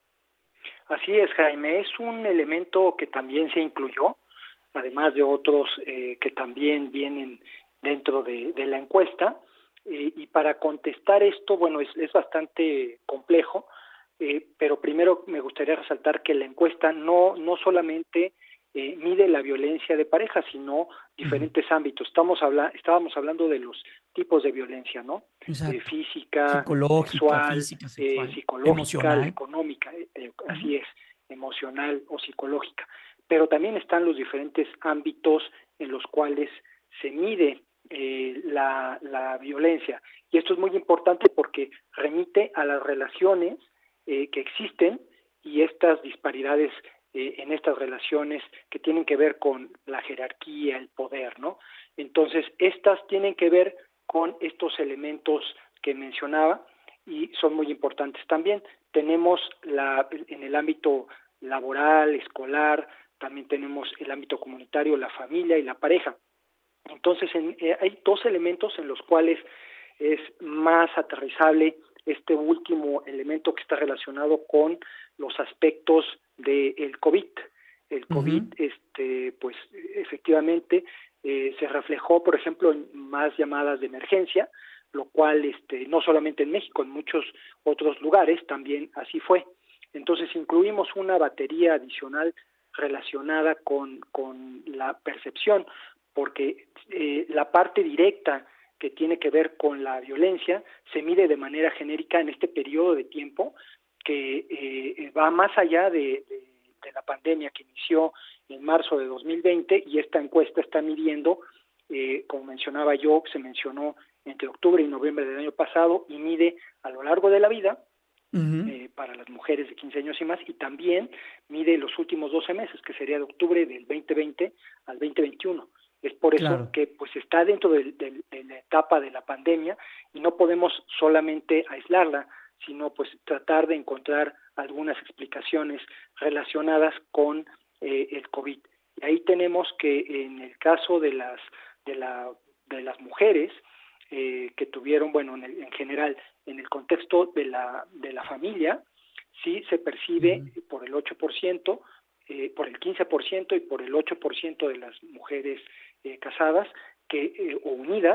Así es, Jaime, es un elemento que también se incluyó, además de otros eh, que también vienen dentro de, de la encuesta, eh, y para contestar esto, bueno, es, es bastante complejo, eh, pero primero me gustaría resaltar que la encuesta no, no solamente eh, mide la violencia de pareja, sino diferentes uh-huh. ámbitos. Estamos habla estábamos hablando de los tipos de violencia, ¿no? Eh, física, psicológica, sexual, física, sexual, eh, psicológica, emocional, económica, eh, eh, uh-huh. así es, emocional o psicológica. Pero también están los diferentes ámbitos en los cuales se mide Eh, la, la violencia, y esto es muy importante porque remite a las relaciones eh, que existen y estas disparidades eh, en estas relaciones que tienen que ver con la jerarquía, el poder, ¿no? Entonces, estas tienen que ver con estos elementos que mencionaba y son muy importantes. También tenemos la, en el ámbito laboral, escolar, también tenemos el ámbito comunitario, la familia y la pareja. Entonces, en, eh, hay dos elementos en los cuales es más aterrizable este último elemento que está relacionado con los aspectos del COVID. El COVID, uh-huh. este, pues, efectivamente, eh, se reflejó, por ejemplo, en más llamadas de emergencia, lo cual, este, no solamente en México, en muchos otros lugares también así fue. Entonces, incluimos una batería adicional relacionada con, con la percepción, porque eh, la parte directa que tiene que ver con la violencia se mide de manera genérica en este periodo de tiempo que eh, va más allá de, de, de la pandemia que inició en marzo de dos mil veinte, y esta encuesta está midiendo, eh, como mencionaba yo, se mencionó entre octubre y noviembre del año pasado, y mide a lo largo de la vida, uh-huh. eh, para las mujeres de quince años y más, y también mide los últimos doce meses, que sería de octubre del veinte veinte al veinte veintiuno. Es por eso claro. que pues está dentro de, de, de la etapa de la pandemia y no podemos solamente aislarla, sino pues tratar de encontrar algunas explicaciones relacionadas con eh, el COVID. Y ahí tenemos que en el caso de las de la de las mujeres eh, que tuvieron, bueno, en, el, en general, en el contexto de la de la familia, sí se percibe uh-huh. por el ocho por ciento, eh, por el quince por ciento y por el ocho por ciento de las mujeres Eh, casadas que eh, o unidas,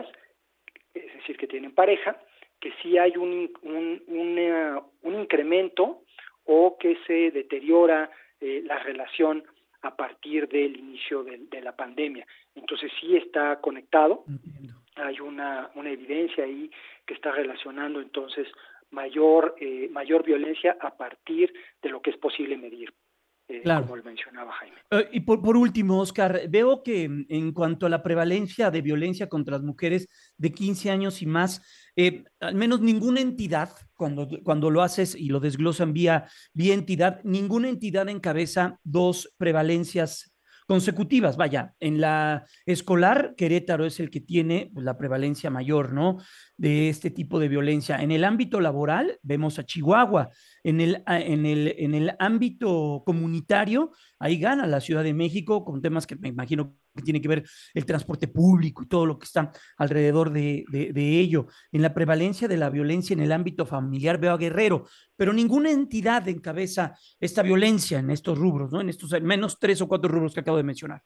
es decir, que tienen pareja, que sí hay un un, una, un incremento o que se deteriora eh, la relación a partir del inicio de, de la pandemia. Entonces sí está conectado. Entiendo. Hay una una evidencia ahí que está relacionando entonces mayor eh, mayor violencia a partir de lo que es posible medir. Eh, claro. Como lo mencionaba Jaime. Uh, y por, por último, Óscar, veo que en cuanto a la prevalencia de violencia contra las mujeres de quince años y más, eh, al menos ninguna entidad, cuando, cuando lo haces y lo desglosan vía, vía entidad, ninguna entidad encabeza dos prevalencias consecutivas. Vaya, en la escolar, Querétaro es el que tiene pues, la prevalencia mayor, ¿no? De este tipo de violencia. En el ámbito laboral, vemos a Chihuahua. En el, en el, en el ámbito comunitario, ahí gana la Ciudad de México con temas que me imagino que tiene que ver el transporte público y todo lo que está alrededor de, de, de ello. En la prevalencia de la violencia en el ámbito familiar veo a Guerrero, pero ninguna entidad encabeza esta violencia en estos rubros, ¿no? En estos menos tres o cuatro rubros que acabo de mencionar.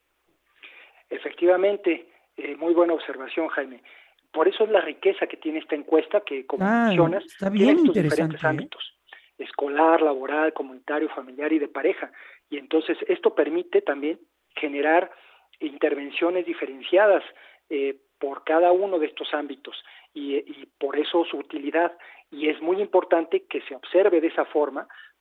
Efectivamente, eh, muy buena observación, Jaime. Por eso es la riqueza que tiene esta encuesta que, como ah, mencionas, está bien tiene estos interesante, diferentes ámbitos, ¿eh? Escolar, laboral, comunitario, familiar y de pareja. Y entonces esto permite también generar intervenciones diferenciadas eh, por cada uno de estos ámbitos y, y por eso su utilidad. Y es muy importante que se observe de esa forma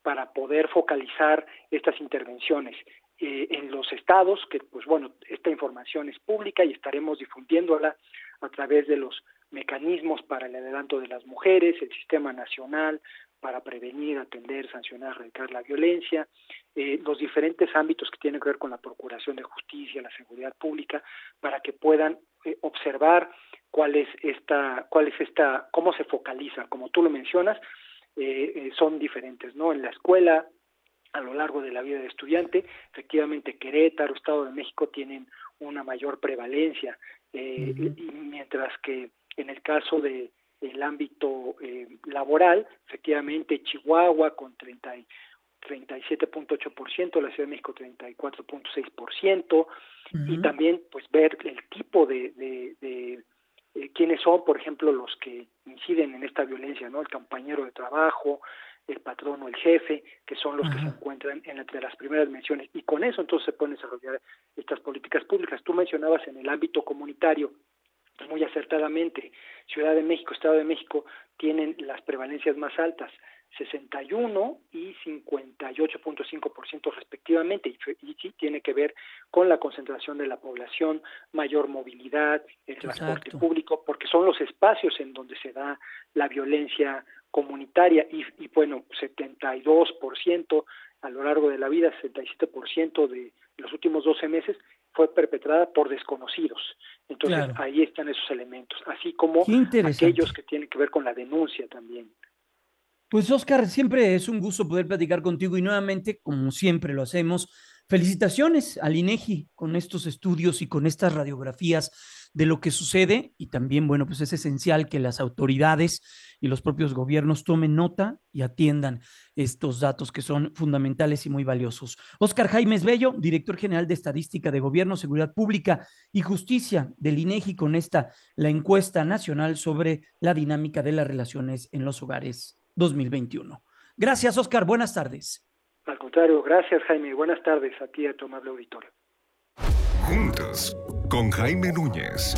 para poder focalizar estas intervenciones. Eh, en los estados, que pues bueno, esta información es pública y estaremos difundiéndola a través de los mecanismos para el adelanto de las mujeres, el Sistema Nacional para prevenir, atender, sancionar, erradicar la violencia, eh, los diferentes ámbitos que tienen que ver con la Procuración de Justicia, la seguridad pública, para que puedan eh, observar cuál es esta, cuál es esta, cómo se focaliza, como tú lo mencionas, eh, eh, son diferentes, ¿no? En la escuela, a lo largo de la vida del estudiante, efectivamente Querétaro, Estado de México tienen una mayor prevalencia, eh, uh-huh. y mientras que en el caso de el ámbito eh, laboral, efectivamente Chihuahua con treinta, treinta y siete punto ocho por ciento, la Ciudad de México treinta y cuatro punto seis por ciento, uh-huh. y también pues ver el tipo de, de, de eh, quiénes son, por ejemplo, los que inciden en esta violencia, ¿no? El compañero de trabajo, el patrón o el jefe, que son los uh-huh. que se encuentran en entre las primeras menciones, y con eso entonces se pueden desarrollar estas políticas públicas. Tú mencionabas en el ámbito comunitario, muy acertadamente, Ciudad de México, Estado de México tienen las prevalencias más altas, sesenta y uno y cincuenta y ocho punto cinco por ciento respectivamente, y, y sí tiene que ver con la concentración de la población, mayor movilidad, el transporte Exacto. público, porque son los espacios en donde se da la violencia comunitaria, y, y bueno, setenta y dos por ciento a lo largo de la vida, sesenta y siete por ciento de los últimos doce meses fue perpetrada por desconocidos. Entonces claro. ahí están esos elementos, así como aquellos que tienen que ver con la denuncia también. Pues Oscar, siempre es un gusto poder platicar contigo y nuevamente, como siempre lo hacemos, felicitaciones al INEGI con estos estudios y con estas radiografías de lo que sucede, y también, bueno, pues es esencial que las autoridades y los propios gobiernos tomen nota y atiendan estos datos que son fundamentales y muy valiosos. Oscar Jaimes Bello, director general de Estadística de Gobierno, Seguridad Pública y Justicia del INEGI, con esta, la encuesta nacional sobre la dinámica de las relaciones en los hogares dos mil veintiuno. Gracias, Oscar, buenas tardes. Al contrario, gracias, Jaime, buenas tardes a ti y a tu amable auditorio. Juntos, con Jaime Núñez.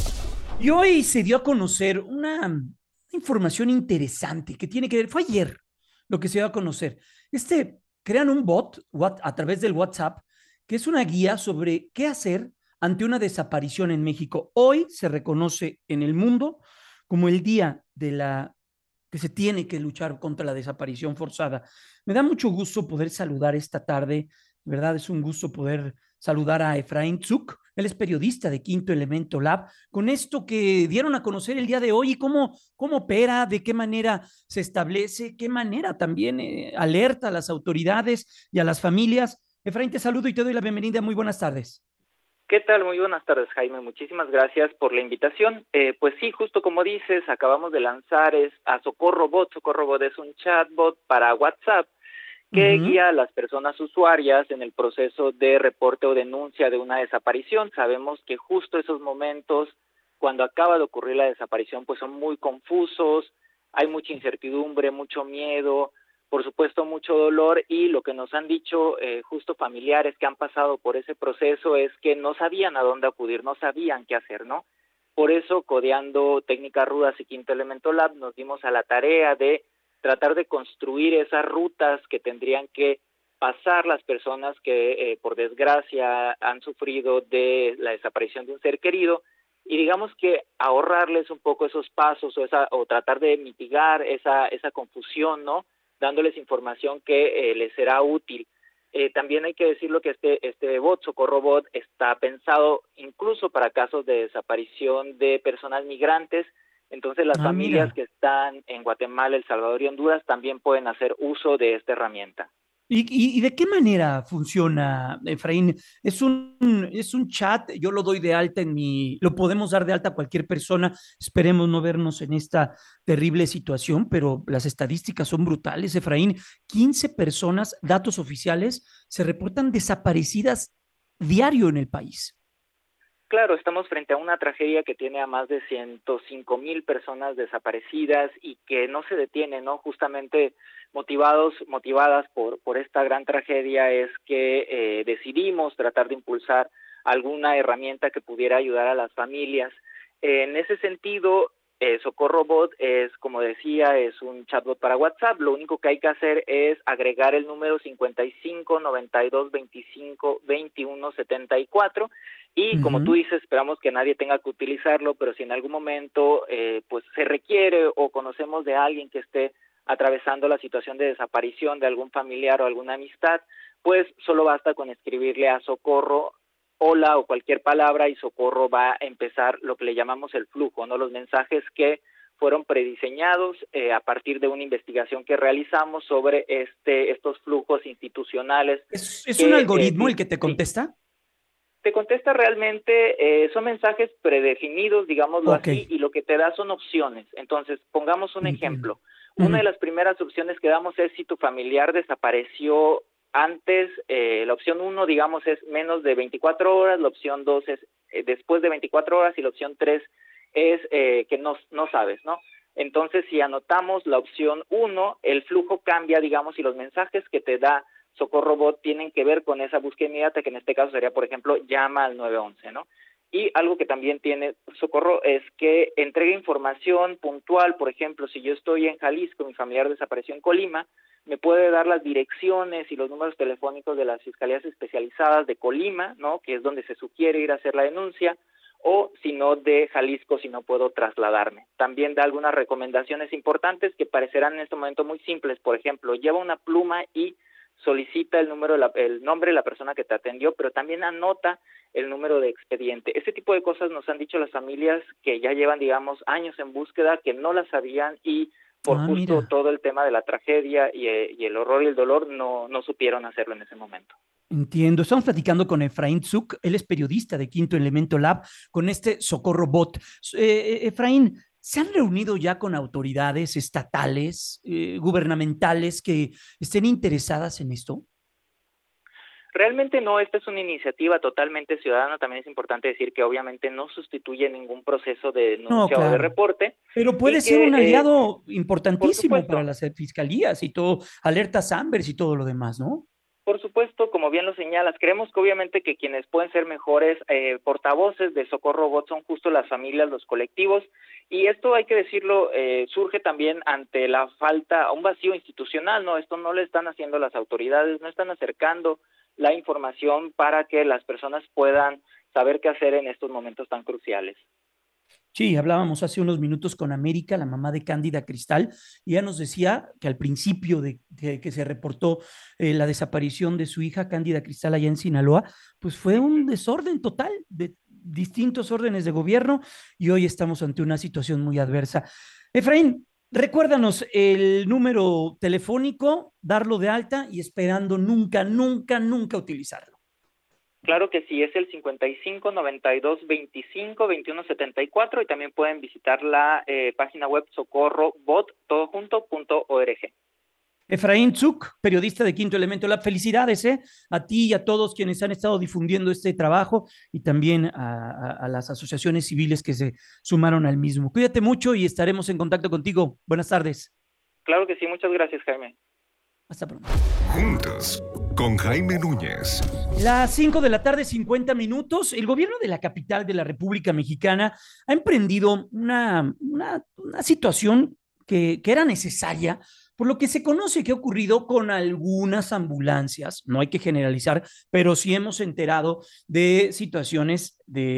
Y hoy se dio a conocer una información interesante que tiene que ver, fue ayer lo que se dio a conocer. Este, crean un bot a través del WhatsApp, que es una guía sobre qué hacer ante una desaparición en México. Hoy se reconoce en el mundo como el día de la que se tiene que luchar contra la desaparición forzada. Me da mucho gusto poder saludar esta tarde, ¿verdad? Es un gusto poder saludar a Efraín Tzuk, él es periodista de Quinto Elemento Lab, con esto que dieron a conocer el día de hoy y cómo, cómo opera, de qué manera se establece, qué manera también eh, alerta a las autoridades y a las familias. Efraín, te saludo y te doy la bienvenida. Muy buenas tardes. ¿Qué tal? Muy buenas tardes, Jaime. Muchísimas gracias por la invitación. Eh, pues sí, justo como dices, acabamos de lanzar es a Socorro Bot. Socorro Bot es un chatbot para WhatsApp que uh-huh. guía a las personas usuarias en el proceso de reporte o denuncia de una desaparición. Sabemos que justo esos momentos, cuando acaba de ocurrir la desaparición, pues son muy confusos, hay mucha incertidumbre, mucho miedo, por supuesto mucho dolor, y lo que nos han dicho eh, justo familiares que han pasado por ese proceso es que no sabían a dónde acudir, no sabían qué hacer, ¿no? Por eso, codeando Técnicas Rudas y Quinto Elemento Lab, nos dimos a la tarea de tratar de construir esas rutas que tendrían que pasar las personas que, eh, por desgracia, han sufrido de la desaparición de un ser querido, y digamos que ahorrarles un poco esos pasos o, esa, o tratar de mitigar esa, esa confusión, ¿no? Dándoles información que eh, les será útil. Eh, también hay que decirlo que este, este bot, Socorro Bot, está pensado incluso para casos de desaparición de personas migrantes. Entonces las ah, familias mira. que están en Guatemala, El Salvador y Honduras también pueden hacer uso de esta herramienta. ¿Y, y, y de qué manera funciona, Efraín? ¿Es un, es un chat? Yo lo doy de alta en mi... Lo podemos dar de alta a cualquier persona. Esperemos no vernos en esta terrible situación, pero las estadísticas son brutales, Efraín. quince personas, datos oficiales, se reportan desaparecidas diario en el país. Claro, estamos frente a una tragedia que tiene a más de ciento cinco mil personas desaparecidas y que no se detiene, ¿no? Justamente motivados, motivadas por, por esta gran tragedia es que eh, decidimos tratar de impulsar alguna herramienta que pudiera ayudar a las familias. Eh, en ese sentido, eh, Socorro Bot es, como decía, es un chatbot para WhatsApp. Lo único que hay que hacer es agregar el número cincuenta y cinco, noventa y dos, veinticinco, veintiuno, setenta y cuatro y uh-huh. como tú dices, esperamos que nadie tenga que utilizarlo, pero si en algún momento eh, pues se requiere o conocemos de alguien que esté atravesando la situación de desaparición de algún familiar o alguna amistad, pues solo basta con escribirle a Socorro hola o cualquier palabra y Socorro va a empezar lo que le llamamos el flujo, ¿no? Los mensajes que fueron prediseñados eh, a partir de una investigación que realizamos sobre este estos flujos institucionales. ¿Es, es que, un algoritmo eh, el que te contesta? Te contesta realmente, eh, son mensajes predefinidos, digámoslo okay. así, y lo que te da son opciones. Entonces, pongamos un Entiendo. ejemplo. Uh-huh. Una de las primeras opciones que damos es si tu familiar desapareció antes, eh, la opción uno, digamos, es menos de veinticuatro horas, la opción dos es eh, después de veinticuatro horas y la opción tres es eh, que no, no sabes, ¿no? Entonces, si anotamos la opción uno, el flujo cambia, digamos, y los mensajes que te da Socorro Bot tienen que ver con esa búsqueda inmediata, que en este caso sería, por ejemplo, llama al nueve once, ¿no? Y algo que también tiene Socorro es que entrega información puntual. Por ejemplo, si yo estoy en Jalisco, mi familiar desapareció en Colima, me puede dar las direcciones y los números telefónicos de las fiscalías especializadas de Colima, ¿no? Que es donde se sugiere ir a hacer la denuncia, o si no de Jalisco, si no puedo trasladarme. También da algunas recomendaciones importantes que parecerán en este momento muy simples. Por ejemplo, lleva una pluma y solicita el número, el nombre de la persona que te atendió, pero también anota el número de expediente. Este tipo de cosas nos han dicho las familias que ya llevan, digamos, años en búsqueda, que no las sabían y por ah, justo mira. todo el tema de la tragedia y, y el horror y el dolor no, no supieron hacerlo en ese momento. Entiendo. Estamos platicando con Efraín Tzuk, él es periodista de Quinto Elemento Lab, con este Socorro Bot. Eh, Efraín, ¿se han reunido ya con autoridades estatales, eh, gubernamentales que estén interesadas en esto? Realmente no, esta es una iniciativa totalmente ciudadana. También es importante decir que obviamente no sustituye ningún proceso de denuncia no, claro. o de reporte. Pero puede ser que, un aliado eh, importantísimo para las fiscalías y todo, alertas Ambers y todo lo demás, ¿no? Por supuesto, como bien lo señalas, creemos que obviamente que quienes pueden ser mejores eh, portavoces de Socorro Bot son justo las familias, los colectivos, y esto hay que decirlo, eh, surge también ante la falta, un vacío institucional, ¿no? Esto no le están haciendo las autoridades, no están acercando la información para que las personas puedan saber qué hacer en estos momentos tan cruciales. Sí, hablábamos hace unos minutos con América, la mamá de Cándida Cristal, y ella nos decía que al principio de, de que se reportó eh, la desaparición de su hija Cándida Cristal allá en Sinaloa, pues fue un desorden total de distintos órdenes de gobierno y hoy estamos ante una situación muy adversa. Efraín, recuérdanos el número telefónico, darlo de alta y esperando nunca, nunca, nunca utilizarlo. Claro que sí, es el cincuenta y cinco, noventa y dos, veinticinco, veintiuno, setenta y cuatro y también pueden visitar la eh, página web socorro bot todo junto punto org. Efraín Tzuk, periodista de Quinto Elemento Lab, felicidades ¿eh? a ti y a todos quienes han estado difundiendo este trabajo y también a, a, a las asociaciones civiles que se sumaron al mismo. Cuídate mucho y estaremos en contacto contigo. Buenas tardes. Claro que sí, muchas gracias, Jaime. Hasta pronto. Juntos, con Jaime Núñez. Las cinco de la tarde, cincuenta minutos. El gobierno de la capital de la República Mexicana ha emprendido una, una, una situación que, que era necesaria, por lo que se conoce que ha ocurrido con algunas ambulancias. No hay que generalizar, pero sí hemos enterado de situaciones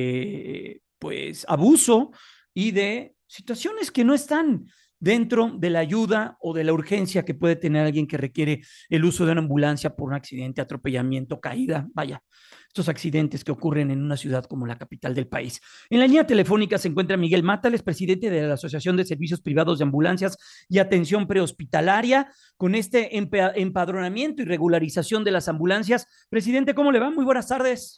de, pues, abuso y de situaciones que no están dentro de la ayuda o de la urgencia que puede tener alguien que requiere el uso de una ambulancia por un accidente, atropellamiento, caída, vaya, estos accidentes que ocurren en una ciudad como la capital del país. En la línea telefónica se encuentra Miguel Mátales, presidente de la Asociación de Servicios Privados de Ambulancias y Atención Prehospitalaria, con este empadronamiento y regularización de las ambulancias. Presidente, ¿cómo le va? Muy buenas tardes.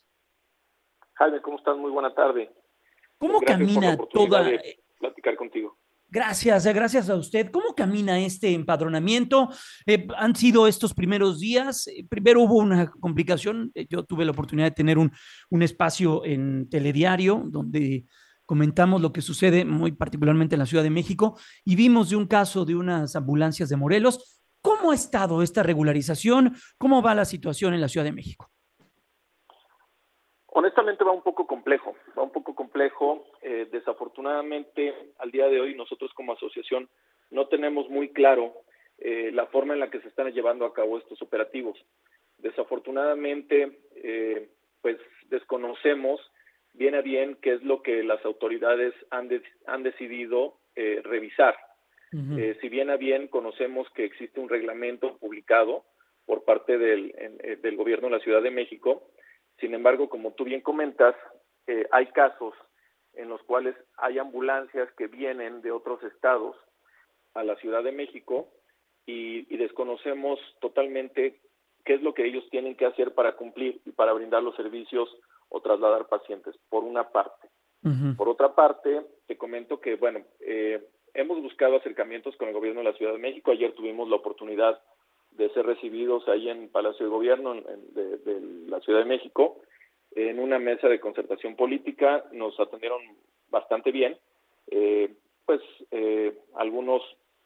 Jaime, ¿cómo estás? Muy buena tarde. ¿Cómo Gracias camina por la toda... de platicar contigo. Gracias, gracias a usted. ¿Cómo camina este empadronamiento? Eh, han sido estos primeros días. Eh, primero hubo una complicación. Eh, yo tuve la oportunidad de tener un, un espacio en Telediario donde comentamos lo que sucede muy particularmente en la Ciudad de México y vimos de un caso de unas ambulancias de Morelos. ¿Cómo ha estado esta regularización? ¿Cómo va la situación en la Ciudad de México? Honestamente va un poco complejo, va un poco complejo. Eh, desafortunadamente desafortunadamente al día de hoy nosotros como asociación no tenemos muy claro eh, la forma en la que se están llevando a cabo estos operativos. Desafortunadamente, eh, pues desconocemos bien a bien qué es lo que las autoridades han, de, han decidido eh, revisar. Uh-huh. Eh, si bien a bien conocemos que existe un reglamento publicado por parte del, en, del gobierno de la Ciudad de México, sin embargo, como tú bien comentas, eh, hay casos en los cuales hay ambulancias que vienen de otros estados a la Ciudad de México y, y desconocemos totalmente qué es lo que ellos tienen que hacer para cumplir y para brindar los servicios o trasladar pacientes, por una parte. Uh-huh. Por otra parte, te comento que, bueno, eh, hemos buscado acercamientos con el gobierno de la Ciudad de México. Ayer tuvimos la oportunidad de ser recibidos ahí en Palacio de Gobierno en, en, de, de la Ciudad de México, en una mesa de concertación política. Nos atendieron bastante bien, eh, pues eh, algunos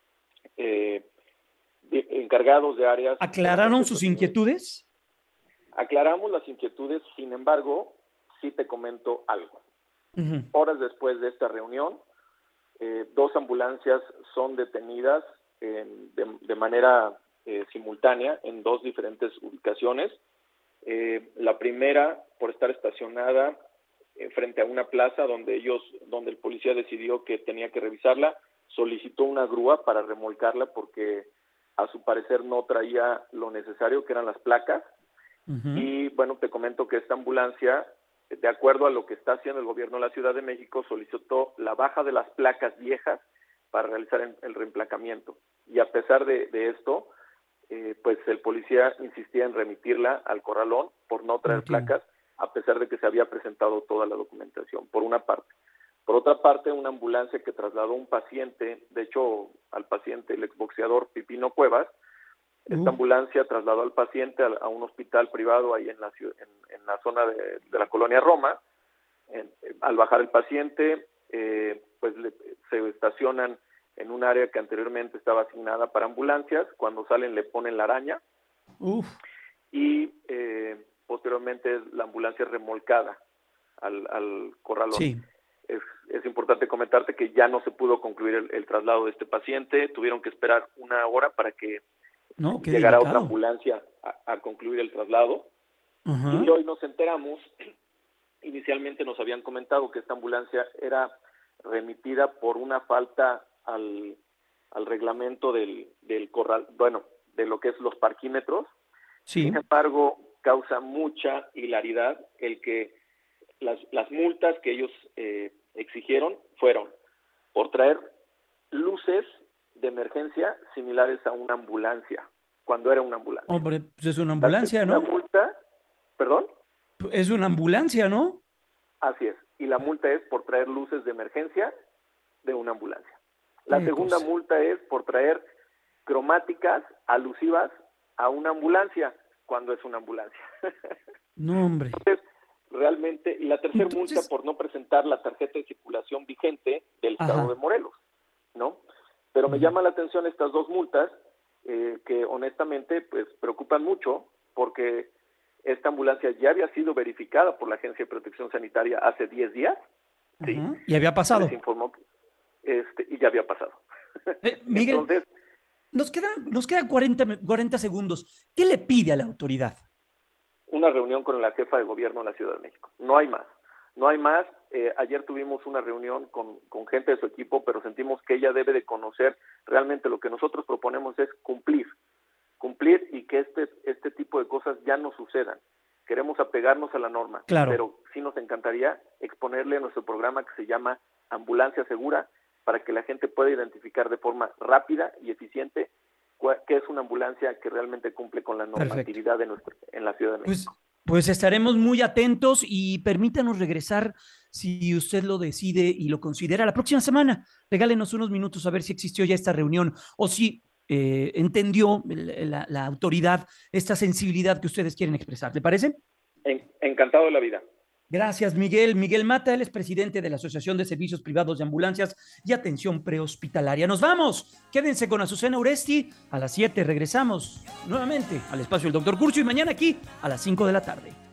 eh, de, encargados de áreas... ¿Aclararon sus inquietudes? Aclaramos las inquietudes, sin embargo, sí te comento algo. Uh-huh. Horas después de esta reunión, eh, dos ambulancias son detenidas en, de, de manera eh, simultánea en dos diferentes ubicaciones. Eh, la primera por estar estacionada eh, frente a una plaza donde ellos, donde el policía decidió que tenía que revisarla, solicitó una grúa para remolcarla porque a su parecer no traía lo necesario, que eran las placas. Uh-huh. Y bueno, te comento que esta ambulancia, de acuerdo a lo que está haciendo el gobierno de la Ciudad de México, solicitó la baja de las placas viejas para realizar el, el reemplacamiento. Y a pesar de, de esto, eh, pues el policía insistía en remitirla al corralón por no traer okay. placas, a pesar de que se había presentado toda la documentación, por una parte. Por otra parte, una ambulancia que trasladó un paciente, de hecho, al paciente, el exboxeador Pipino Cuevas. Esta ambulancia trasladó al paciente a, a un hospital privado ahí en la, en, en la zona de, de la colonia Roma. En, al bajar el paciente, eh, pues le, se estacionan en un área que anteriormente estaba asignada para ambulancias. Cuando salen le ponen la araña. Uf. Y eh, posteriormente la ambulancia es remolcada al, al corralón. Sí. Es, es importante comentarte que ya no se pudo concluir el, el traslado de este paciente. Tuvieron que esperar una hora para que No, llegará delicado. Otra ambulancia a, a concluir el traslado. Uh-huh. Y hoy nos enteramos, inicialmente nos habían comentado que esta ambulancia era remitida por una falta al, al reglamento del, del corral, bueno, de lo que es los parquímetros. Sí. Sin embargo, causa mucha hilaridad el que las, las multas que ellos eh, exigieron fueron por traer luces de emergencia similares a una ambulancia, cuando era una ambulancia. Hombre, pues es una ambulancia, ¿no? La multa, ¿perdón? Es una ambulancia, ¿no? Así es, y la multa es por traer luces de emergencia de una ambulancia. La Qué segunda cosa. multa es por traer cromáticas alusivas a una ambulancia, cuando es una ambulancia. No, hombre. Entonces, realmente, y la tercera Entonces... multa por no presentar la tarjeta de circulación vigente del Ajá. Estado de Morelos, ¿no? Pero me llama la atención estas dos multas eh, que honestamente pues preocupan mucho porque esta ambulancia ya había sido verificada por la Agencia de Protección Sanitaria hace diez días. Uh-huh. ¿Sí? Y había pasado. Les informó que, este, y ya había pasado. Eh, Miguel, Entonces, nos quedan, nos quedan cuarenta, cuarenta segundos. ¿Qué le pide a la autoridad? Una reunión con la jefa de gobierno de la Ciudad de México. No hay más. No hay más. Eh, ayer tuvimos una reunión con, con gente de su equipo, pero sentimos que ella debe de conocer realmente lo que nosotros proponemos es cumplir, cumplir y que este, este tipo de cosas ya no sucedan. Queremos apegarnos a la norma, claro. pero sí nos encantaría exponerle nuestro programa que se llama Ambulancia Segura, para que la gente pueda identificar de forma rápida y eficiente qué es una ambulancia que realmente cumple con la normatividad de nuestro, en la Ciudad de México. Pues... Pues estaremos muy atentos y permítanos regresar, si usted lo decide y lo considera, la próxima semana. Regálenos unos minutos a ver si existió ya esta reunión o si eh, entendió la, la autoridad esta sensibilidad que ustedes quieren expresar. ¿Le parece? En, encantado de la vida. Gracias, Miguel. Miguel Mata, él es presidente de la Asociación de Servicios Privados de Ambulancias y Atención Prehospitalaria. ¡Nos vamos! Quédense con Azucena Uresti. A las siete regresamos nuevamente al espacio del doctor Curcio y mañana aquí a las cinco de la tarde.